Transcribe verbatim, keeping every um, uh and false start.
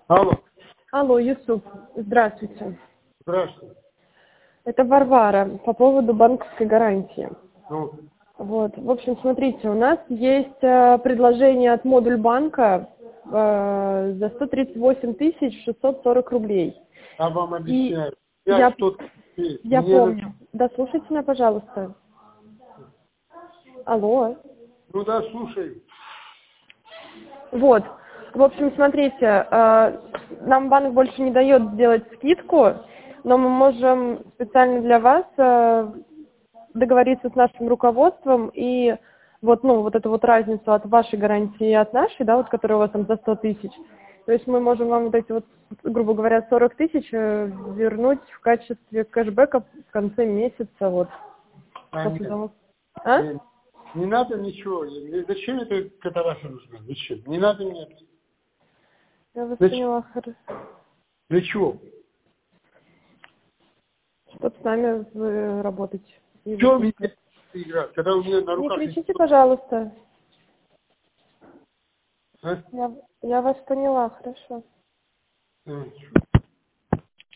Алло. Алло, Юсуп, здравствуйте. Здравствуйте. Это Варвара по поводу банковской гарантии. Ну, Вот, в общем, смотрите, у нас есть э, предложение от Модуль банка э, за сто тридцать восемь тысяч шестьсот сорок рублей. я вам объясняю. И Я, я, что я мне на- помню. Да, слушайте меня, пожалуйста. Алло. Ну да, слушай. Вот. В общем, смотрите, э, нам банк больше не дает сделать скидку, но мы можем специально для вас э, договориться с нашим руководством и вот, ну, вот эту вот разницу от вашей гарантии и от нашей, да, вот, которая у вас там за сто тысяч. То есть мы можем вам вот эти вот, грубо говоря, сорок тысяч э, вернуть в качестве кэшбэка в конце месяца, вот. А, После нет, того. А? не, не надо ничего. И зачем это катавасия нужна? Зачем? Не надо мне. Я вас Зачем? поняла, хорошо. Для чего? Чтобы с нами вы работать. И Что мне выпускать. играть, когда у меня на Не руках... кричите, пожалуйста. А? Я, я вас поняла, хорошо. А,